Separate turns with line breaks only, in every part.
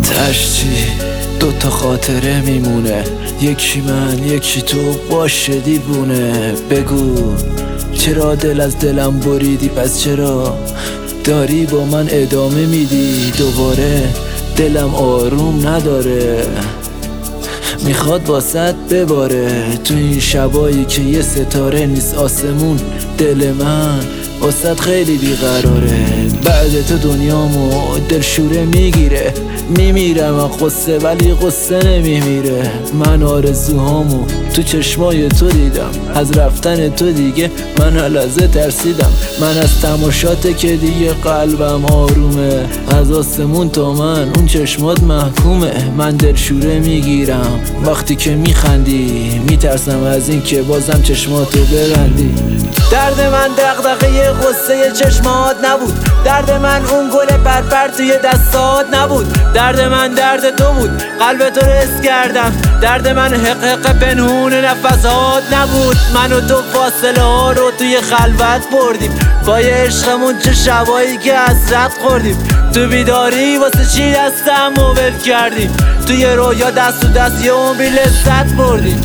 تشتی دوتا خاطره میمونه، یکی من یکی تو، باشه دیوونه. بگو چرا دل از دلم بریدی، پس چرا داری با من ادامه میدی دوباره؟ دلم آروم نداره، میخواد واسط بباره تو این شبایی که یه ستاره نیست آسمون. دل من واسط خیلی بیقراره، بعد تو دنیامو دلشوره میگیره. میمیرم از قصه ولی قصه نمیمیره. من آرزوهامو تو چشمای تو دیدم، از رفتن تو دیگه من لحظه ترسیدم. من از تماشاته که دیگه قلبم آرومه، از آسمون تا من اون چشمات محکومه. من دلشوره میگیرم وقتی که میخندی، میترسم از این که بازم چشماتو ببندی. درد من دغدغه غصه چشمات نبود، درد من اون گل پرپر توی دستات نبود. درد من درد تو بود، قلب تو رس کردم. درد من حق حق پنهون نفسات نبود. من و تو فاصله ها رو توی خلوت بردیم، با یه عشقمون چه شبایی که حسرت خوردیم. تو بیداری واسه چی دستم ول کردیم، توی رویا دست تو دست یه عمری لذت بردیم.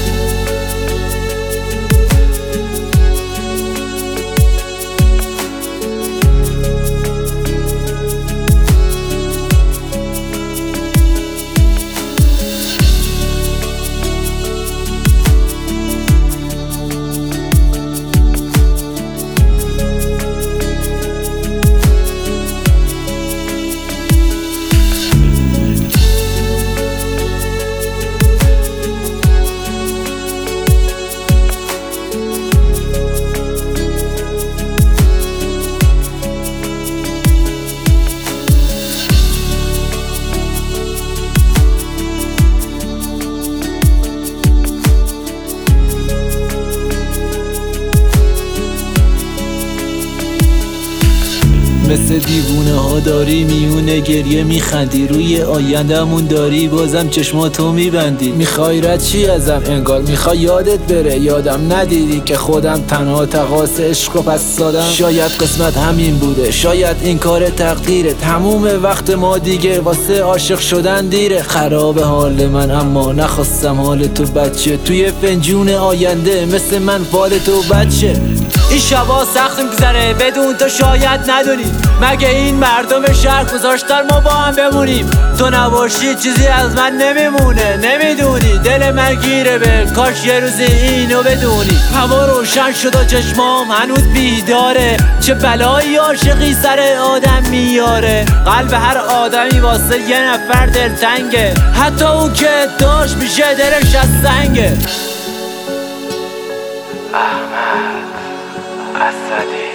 مثل دیوونه ها داری میونه گریه میخندی، روی آیندمون داری بازم چشماتو میبندی. میخوای رد چی ازم؟ انگار میخوای یادت بره، یادم ندیدی که خودم تنها تقاص عشق و پس دادم. شاید قسمت همین بوده، شاید این کار تقدیره. تموم وقت ما دیگه واسه عاشق شدن دیره. خراب حال من اما نخواستم حال تو بچه، توی فنجون آینده مثل من فال تو بچه. این شبا سخت میگذره بدون تو شاید ندونی، مگه این مردم شهر گذاشتن ما با هم بمونیم. تو نباشی چیزی از من نمیمونه، نمیدونی دل من گیره به کاش یه روزی اینو بدونی. هوا روشن شد و چشمام هنوز بیداره، چه بلایی عاشقی سر آدم میاره. قلب هر آدمی واسه یه نفر دلتنگه، حتی اون که داشت میشه دلش از سنگه.
احمد اسدی